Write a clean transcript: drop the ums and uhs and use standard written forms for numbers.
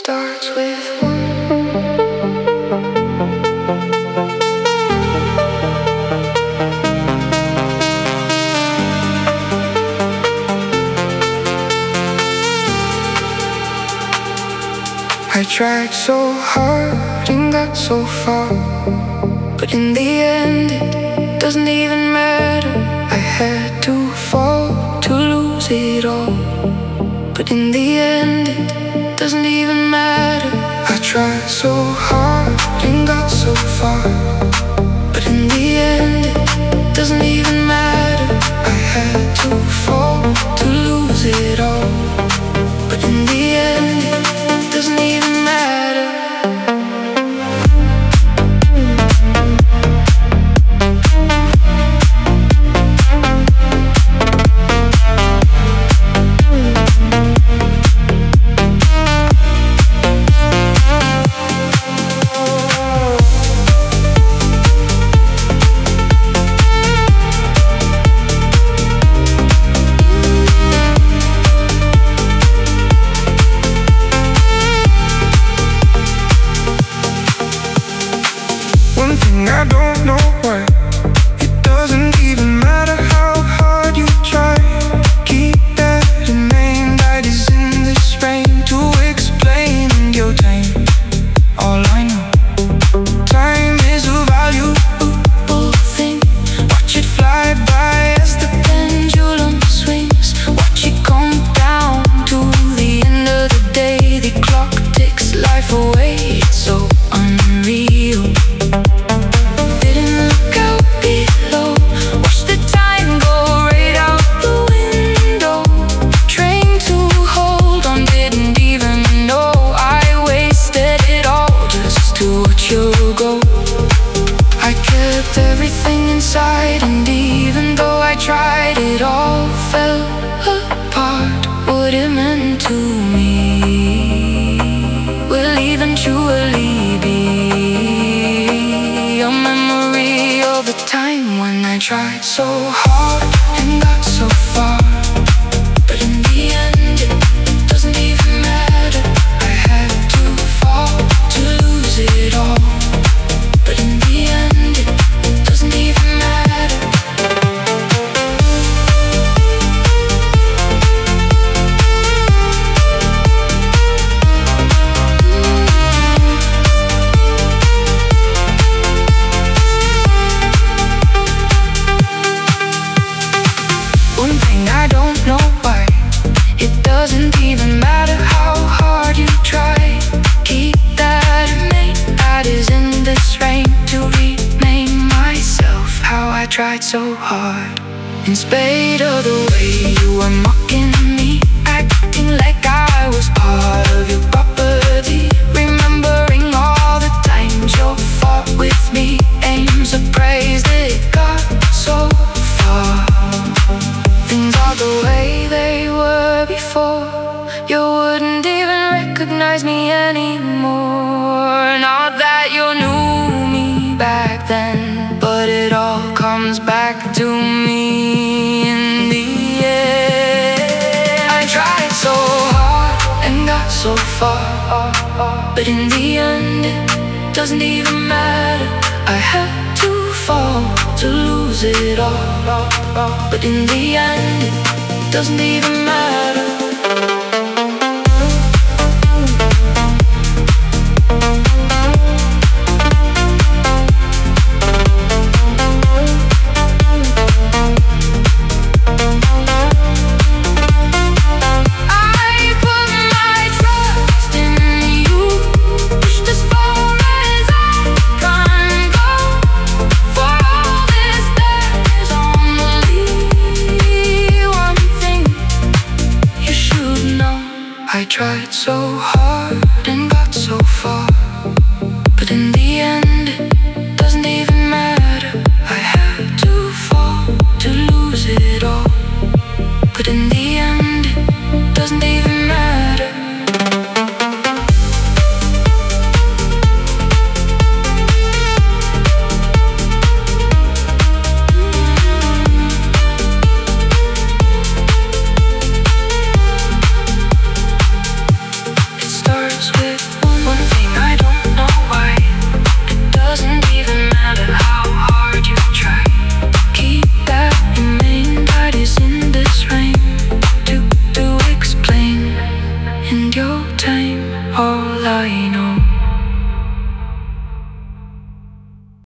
starts with one. I tried so hard and got so far, but in the end it doesn't even matter. I had to fall to lose it all, but in the end it doesn't even matter. I tried so hard and got so far, but in the end it doesn't even matter. I had to fall to lose it all, but in the end it doesn't even matter. One thing I don't know why, it doesn't even matter how hard you try. Keep that in mind, that is in this rain to explain your time. All I know, time is a valuable thing. Watch it fly by as the pendulum swings. Watch it come down to the end of the day. The clock takes life away, it's so unreal. Everything inside, and even though I tried, it all fell apart. What it meant to me will eventually be a memory of a time when I tried so hard and got so far, but in the end it doesn't even matter. I had to fall to lose it all, but in the end it doesn't even matter. One thing I don't know why, it doesn't even matter how hard you try. Keep that in mind, that is in this rain to rename myself. How I tried so hard, in spite of the way you were mocking me, acting like I was part of your property. Remembering all the times you fought with me, aims of praise that got so far. Things are the way they were before. You wouldn't even recognize me anymore. Not that you knew me back then, but it all comes back to me in the end. I tried so hard and got so far, but in the end it doesn't even matter. I had to fall to lose it all, but in the end it doesn't even matter. I tried so hard and got so far, but in the end it doesn't even matter. I had to fall to lose it all, but in the end it doesn't even matter. With time. All I know